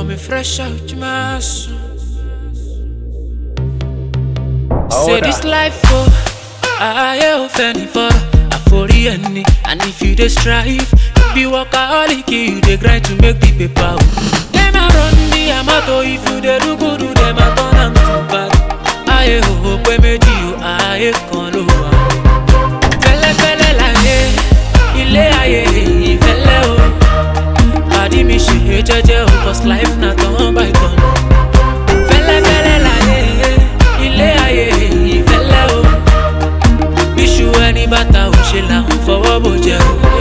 me fresh out my soul. Say this life I am fanny for any. And if you dey strive, be workaholic, you dey grind to make the paper. Them a run the amato, if you dey do good, do them a turn am too bad. Aye ho, pe meji yo, aye kan lo wa. Fele fele la ye, ile aye fele o. Padi mi she jeje o, cause life na turn by turn. Fele fele la ye, ile aye fele o. Bishu ẹni bàtà ò ṣe là ń fọwọ́ bò jẹ́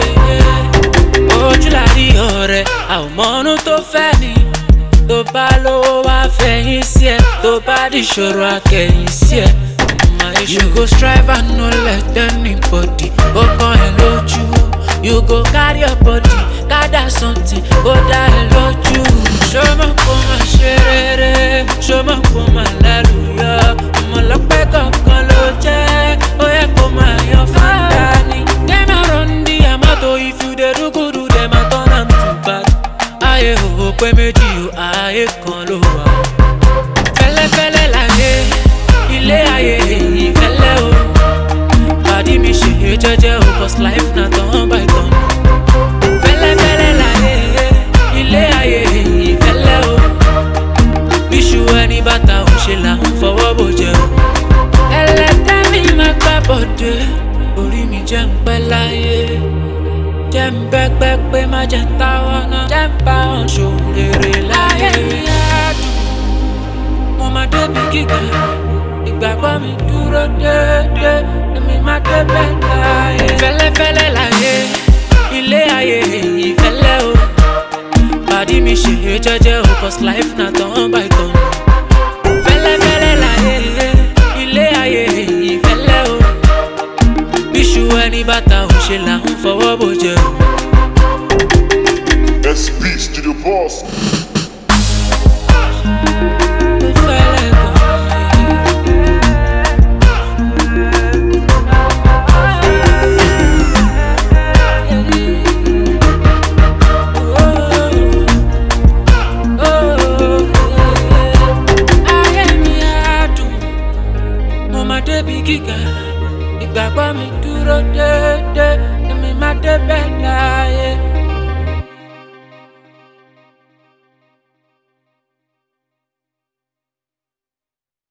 o. Ojú la rí ọ̀rẹ́, a ò mọ̀nú tó fẹ́ ni. Tó bá lówó wá fẹ̀yìn sí ẹ, tó bá dìṣòro akẹ̀yìn sí ẹ. You go strive and no let anybody go kàn ẹ́ lójú. You go carry your body, gather something, go dá ẹ lójú. Ṣó mọ̀ kó máa ṣe rere, ṣó mọ̀ kó máa lálùyọ. Ọmọ ọlọ́pẹ́ kankan ló jẹ́, ó yẹ kó máa yan fáńdà ni. Dem a run the amato, if you dey do good, do them a turn am too bad. Ayé o pé méjì o, ayé kan ló wà. Fẹ́lẹ́fẹ́lẹ́ láyé, ilé ayé ìfẹ́lẹ́ o. Pàdí mi ṣe jẹ́jẹ́ o, cause life na turn by turn. Fẹ́lẹ́fẹ́lẹ́ láyé, ilé ayé ìfẹ́lẹ́ o. Bíṣu ẹni bàtà ò ṣe là ń fọwọ́ bò jẹ́ o. Ẹlẹ́dàá mi máa gbá bọ̀dé, orí mi jẹ́ ń pẹ́ láyé. Jẹ́ ń bẹ́gbẹ́ pé má jẹ́ ń táwọn náà, jẹ́ ń bá wọn ṣòrèrè láyé. Mi á dùn, mo máa débi gíga. Ìgbàgbọ́ mi dúró déédé, èmi máa débẹ̀ láyé. Fẹ́lẹ́fẹ́lẹ́ láyé, ilé ayé ìfẹ́lẹ́ o. Pàdí mi ṣe jẹ́jẹ́ o, cause life na turn by turn. Fẹ́lẹ́fẹ́lẹ́ láyé, ilé ayé ìfẹ́lẹ́ o. Bíṣu ẹni bàtà ò ṣe là ń fọwọ́ bò jẹ́ o. SP Studio Boss. Débi gíga, ìgbàgbọ́ mi dúró déédé, èmi máa débẹ̀ láyé.